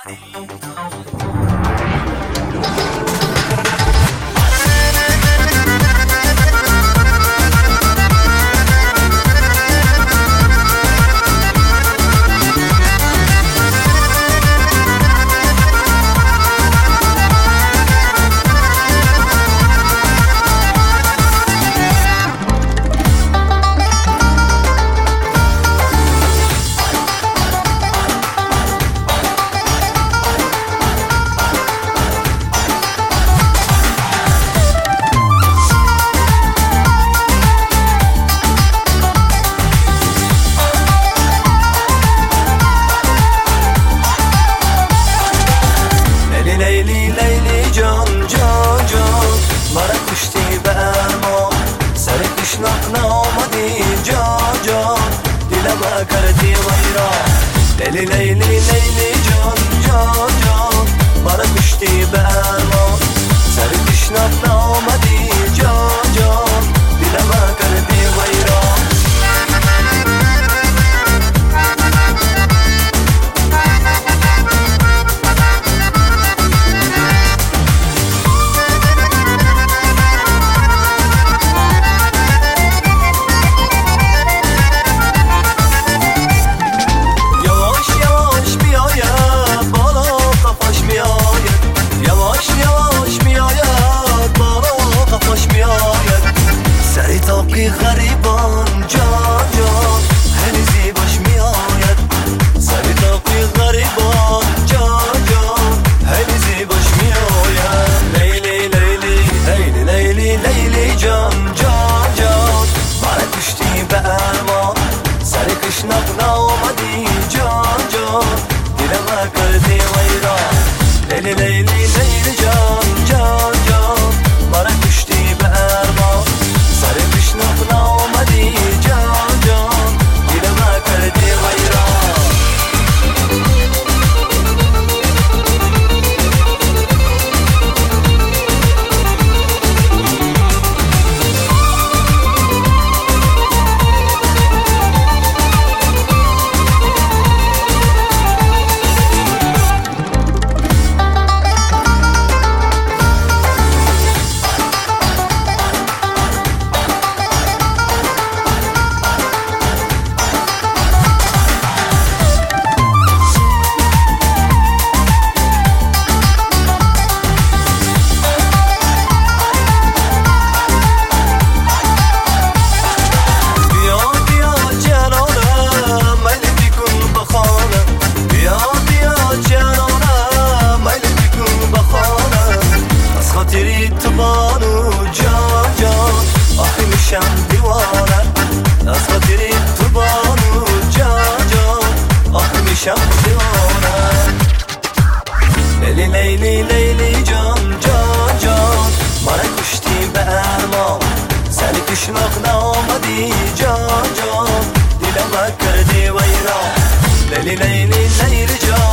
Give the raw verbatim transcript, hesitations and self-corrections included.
لیلی لیلی جان جان جان مرا کشتی به ارمان سر تشنه نامدی جان جان دلم کردی ویران لیلی لیلی لیلی جان جان جان مرا کشتی به ارمان سر تشنه نامدی جان جان دلم کردی ویران غریبان جان جان خیلی زیباش می آید سری تاقی غریبان جان جان خیلی زیباش می آید لیلی لیلی لیلی لیلی لیلی جان جان جان مرا کشتی به ارمان سری کشناق نامدی جان جان دلم کردی ویران لیلی لیلی لیلی جان جان جان مرا کشتی به ارمان سر پیشنهاد نامدی جان جان دلم کردی ویران تو بانو جان جان آخی میشم دیوانه از خاطری تو بانو جان جان آخی میشم دیوانه لیلی لیلی لیلی جان جان جان مرا کشتی به ارمان سری پیشنهاد نامدی جان جان دلم کردی ویران لیلی لیلی لیلی جان